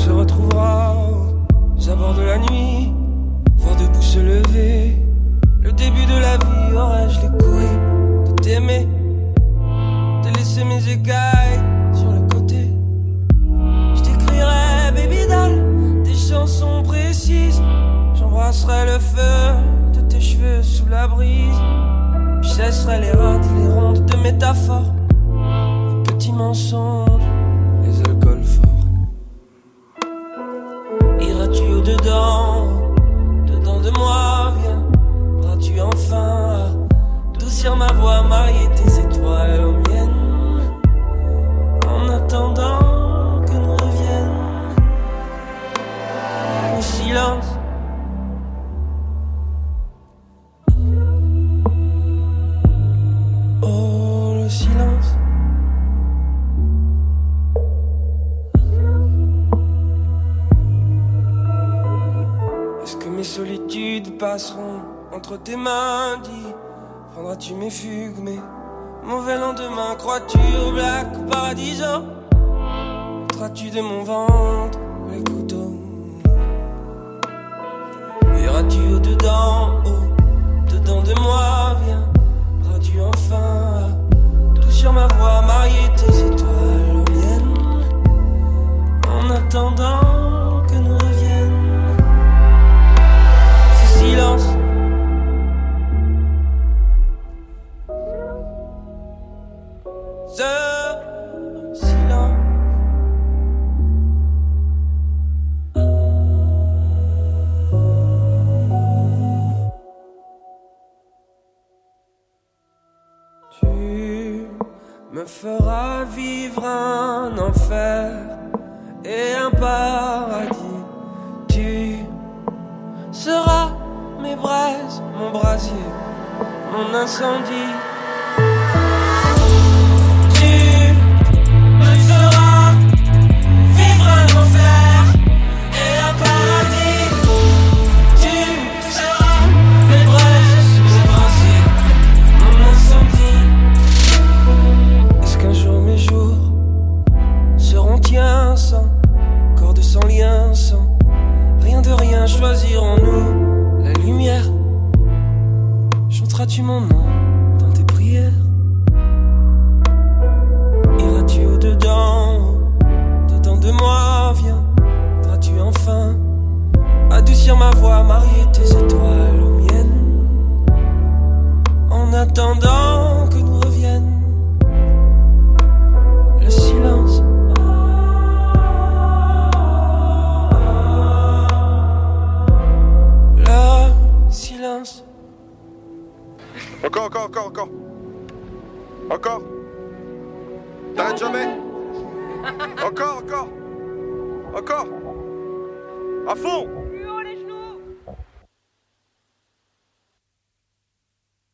se retrouvera aux abords de la nuit, voir debout se lever. Le début de la vie, aurais-je les couilles de t'aimer, de laisser mes écailles sur le côté. Je t'écrirai, baby doll, des chansons précises. J'embrasserai le feu de tes cheveux sous la brise. Je cesserai les rats, les rondes de métaphores, les petits mensonges, les alcools forts. Iras-tu au-dedans, dedans de moi, viendras-tu enfin adoucir ma voix, marier tes étoiles aux miennes, en attendant que nous reviennent le silence. Oh, le silence. Est-ce que mes solitudes passeront entre tes mains? Dis, prendras-tu mes fugues, mes mauvais lendemains? Crois-tu au black paradiso? Monteras-tu de mon ventre les couteaux? Iras-tu au-dedans, au-dedans de moi? Viendras-tu enfin tout sur ma voix, marier tes étoiles aux miennes, en attendant que nous reviennent ce silence. Ce silence. Tu me feras vivre un enfer et un paradis. Tu seras mes braises, mon brasier, mon incendie. Sans corde, sans lien, sans rien de rien, choisirons-nous la lumière? Chanteras-tu mon nom dans tes prières? Iras-tu au-dedans, dedans de moi? Viendras-tu enfin adoucir ma voix, marier tes étoiles aux miennes, en attendant que nous reviennent le silence. Silence. Encore. T'arrêtes jamais. Encore. À fond.